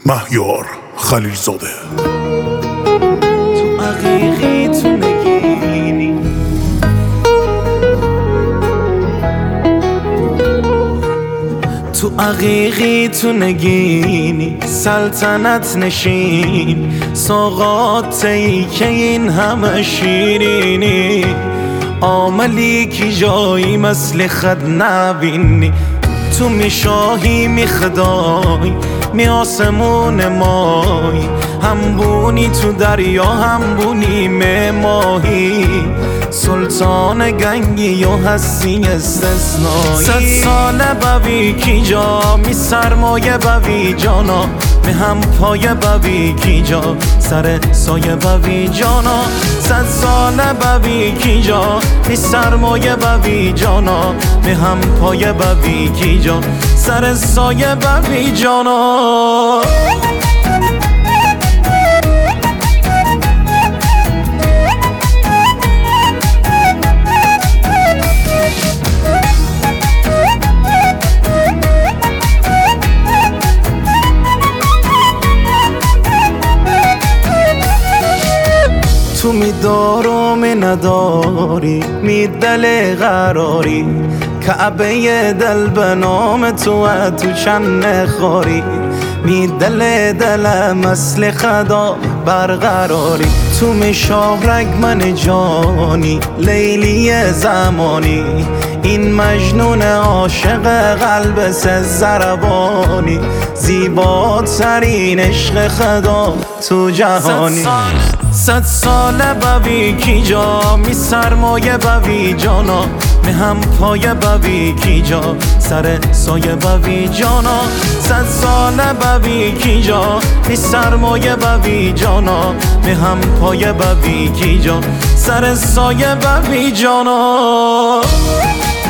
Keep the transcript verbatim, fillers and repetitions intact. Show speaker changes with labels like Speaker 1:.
Speaker 1: مهیار خلیلزاده.
Speaker 2: تو عقیقی تو نگینی، تو عقیقی تو نگینی، سلطنت نشین سوغاتی که این همه شیرینی، عاملی که جایی مثل خد نبینی، تو می شاهی می خدای می آسمون مای، هم بونی تو دریا هم بونی می ماهی، سلطان گنگی و هستی استثنایی. صد ساله بوی کی جا می سرمایه بوی جانا، می هم پایه بوی کی جا سر سایه بوی جانا، صد ساله بوی کی جا می سرمایه بوی جانا، می هم پایه بوی کی جا سر سایه بوی جانا. تو می دار می نداری می دل قراری، کعبه دل به نام تو تو چند خاری، می دل دل مثل خدا برقراری، تو می شاهرگ من جانی لیلی زمانی، این مجنون عاشق قلب سه ضربانی، زیباترین عشق خدا تو جهانی. صد ساله بوی کی جا می سرمایه بوی جانا، می هم پایه بوی کی جا سر سایه بوی جانا، صد ساله بوی کی جا می سرمایه بوی جانا، می هم پایه بوی کی جا سر سایه بوی جانا.